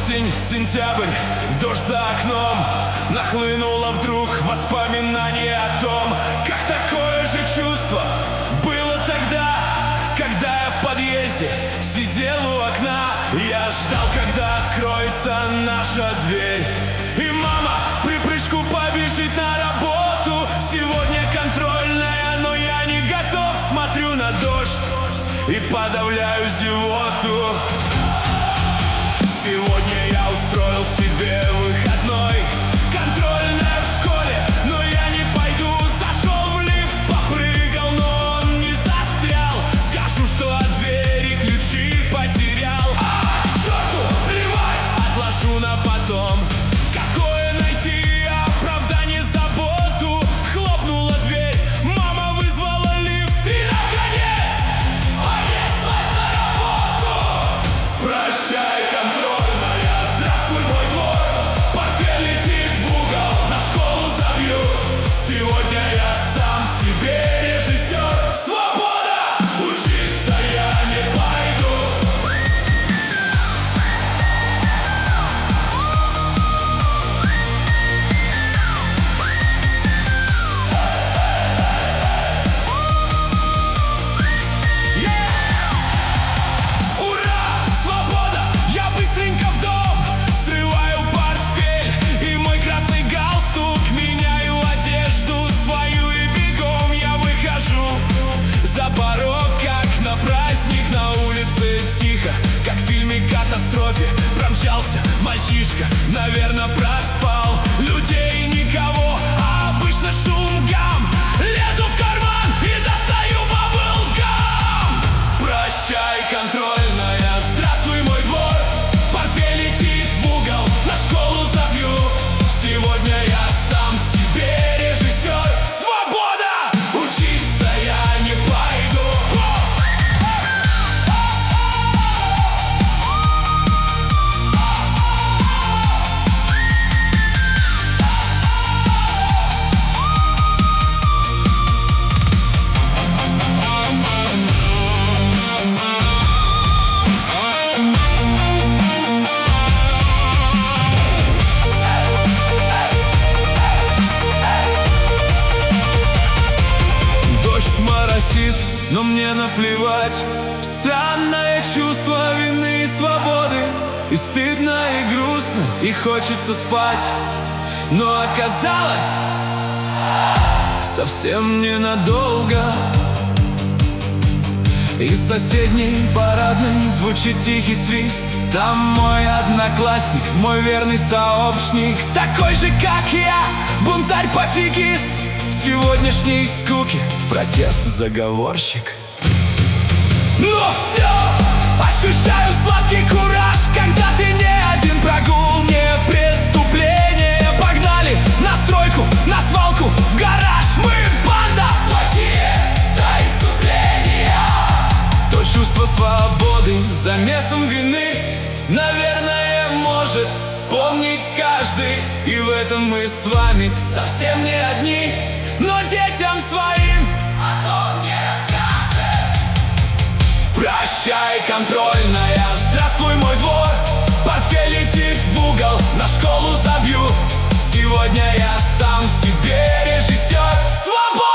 Осень, сентябрь, дождь за окном. Нахлынуло вдруг воспоминание о том, как такое же чувство было тогда, когда я в подъезде сидел у окна. Я ждал, когда откроется наша дверь, и мама в припрыжку побежит на работу. Сегодня контрольная, но я не готов. Смотрю на дождь и подавляю зевоту. Сегодня я устроил себе выходной. Контрольная в школе, но я не пойду. Зашел в лифт, попрыгал, но он не застрял. Скажу, что от двери ключи потерял. К черту, плевать, отложу на потом. Какое найти оправдание, заботу? Хлопнула дверь, мама вызвала лифт, и наконец понеслась на работу. Прощай, контроль. Сегодня я сам себе режиссер. Свобода! Учиться я не пойду. Ура! Свобода! Я быстренько в дом. Срываю портфель и мой красный галстук. Меняю одежду свою и бегом я выхожу за порог, как на праздник. На улице тихо, как в фильме «Катастрофе». Промчался мальчишка, наверное, проспал. Людей никого, а обычно шум, гам. Лезу в карман и достаю баблгам. Прощай, контрольная, здравствуй, мой двор. Портфель летит в угол, на школу забью. Сегодня я сам себе режиссер. Свобода! Учиться я не пойду. Но мне наплевать. Странное чувство вины и свободы. И стыдно, и грустно, и хочется спать. Но оказалось, совсем ненадолго. Из соседней парадной звучит тихий свист. Там мой одноклассник, мой верный сообщник, такой же, как я, бунтарь-пофигист. Сегодняшней скуки в протест заговорщик. Но все, ощущаю сладкий кураж, когда ты не один. Прогул не преступление. Погнали на стройку, на свалку, в гараж. Мы банда, плохие до искупления. То чувство свободы замесом вины, наверное, может вспомнить каждый. И в этом мы с вами совсем не одни. Но детям своим о том не расскажем. Прощай, контрольная, здравствуй, мой двор. Портфель летит в угол, на школу забью. Сегодня я сам себе режиссер. Свобода!